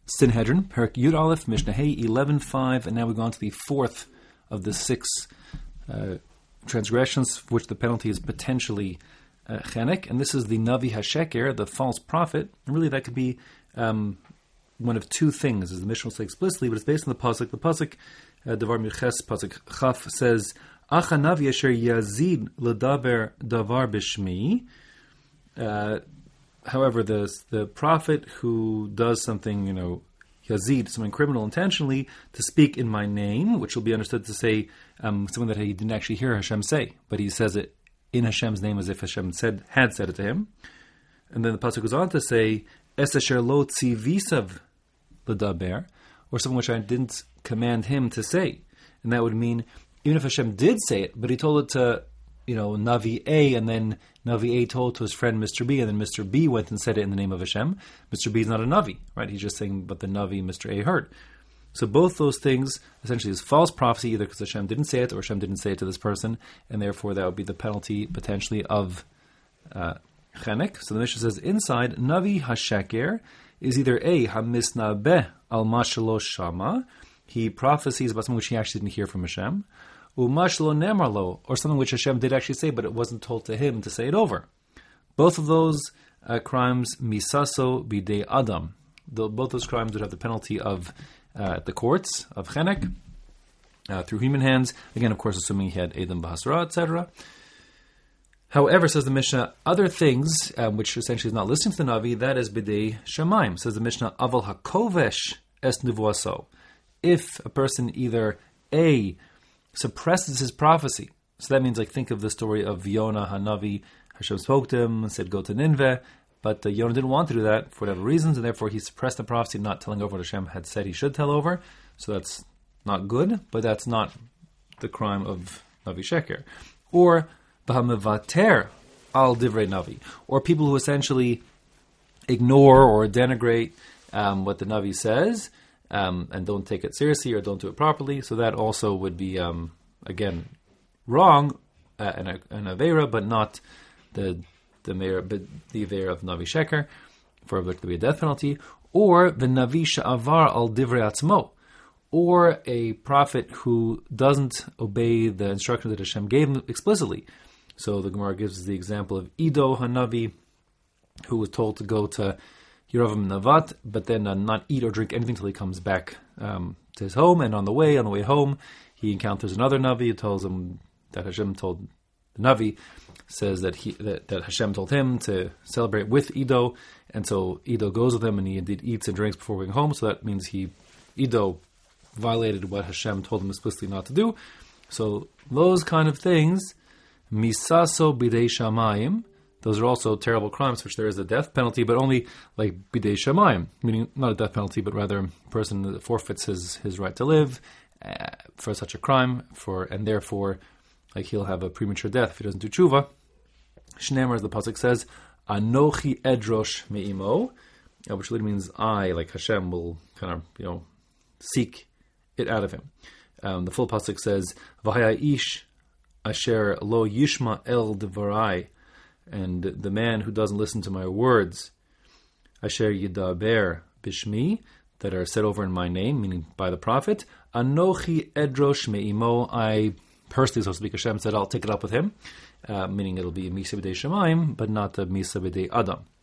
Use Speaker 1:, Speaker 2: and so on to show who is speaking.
Speaker 1: Sanhedrin, Perek Yud Aleph, Mishnah Hey 11:5, and now we go on to the fourth of the six transgressions for which the penalty is potentially chenek, and this is the Navi HaSheker, the false prophet. And really that could be one of two things, as the Mishnah will say explicitly, but it's based on the pasuk. The pasuk, Devar Mirches, pasuk Chaf, says, Acha Navi Asher Yazid L'daber Davar B'Shmi. However, the prophet who does something, Yazid, something criminal intentionally, to speak in my name, which will be understood to say something that he didn't actually hear Hashem say, but he says it in Hashem's name as if Hashem had said it to him. And then the pasuk goes on to say, Es asher lo tzivisav l'daber, or something which I didn't command him to say. And that would mean, even if Hashem did say it, but he told it to Navi A, and then Navi A told to his friend Mr. B, and then Mr. B went and said it in the name of Hashem. Mr. B is not a Navi, right? He's just saying what the Navi Mr. A heard. So both those things essentially is false prophecy, either because Hashem didn't say it, or Hashem didn't say it to this person, and therefore that would be the penalty potentially of chenek. So the Mishnah says inside, Navi HaSheker is either A, Hamisnabeh al Mashalo Shama, he prophesies about something which he actually didn't hear from Hashem, Umashlo Nemarlo, or something which Hashem did actually say, but it wasn't told to him to say it over. Both of those crimes, Misaso Bidei Adam. Both those crimes would have the penalty of the courts, of chenek, through human hands. Again, of course, assuming he had Edom Bahasra, etc. However, says the Mishnah, other things, which essentially is not listening to the Navi, that is Bidei Shemaim. Says the Mishnah, Aval HaKovesh Es Nivuaso. If a person either A, suppresses his prophecy. So that means, think of the story of Yonah Hanavi. Hashem spoke to him and said, go to Nineveh. But Yonah didn't want to do that for whatever reasons, and therefore he suppressed the prophecy, not telling over what Hashem had said he should tell over. So that's not good, but that's not the crime of Navi Sheker. Or B'ha'mevater al divrei Navi. Or people who essentially ignore or denigrate what the Navi says, and don't take it seriously or don't do it properly. So that also would be, again, wrong, an Aveira, but not the Aveira of Navi Sheker, for which there be a death penalty. Or the Navi Sha'avar al Divrei Atzmo, or a prophet who doesn't obey the instructions that Hashem gave him explicitly. So the Gemara gives the example of Ido Hanavi, who was told to go to Yeravam Navat, but then not eat or drink anything until he comes back to his home. And on the way home, he encounters another Navi who tells him that Hashem told the Navi, says that that Hashem told him to celebrate with Ido, and so Ido goes with him, and he indeed eats and drinks before going home. So that means Ido violated what Hashem told him explicitly not to do. So those kind of things, misaso bidei shamayim. Those are also terrible crimes, which there is a death penalty, but only like bidei shamayim, meaning not a death penalty, but rather a person that forfeits his right to live for such a crime, and therefore he'll have a premature death if he doesn't do tshuva. Shneimar, as the pasuk says, Anochi edrosh me'imo, which literally means I, like Hashem, will kind of seek it out of him. The full pasuk says, V'haya ish asher lo yishma el devarai, and the man who doesn't listen to my words, asher yidaber bishmi, that are said over in my name, meaning by the prophet, Anochi edrosh me'imo, I personally, so to speak, Hashem said, I'll take it up with him, meaning it'll be Misa B'dei Shemaim, but not the Misa B'dei Adam.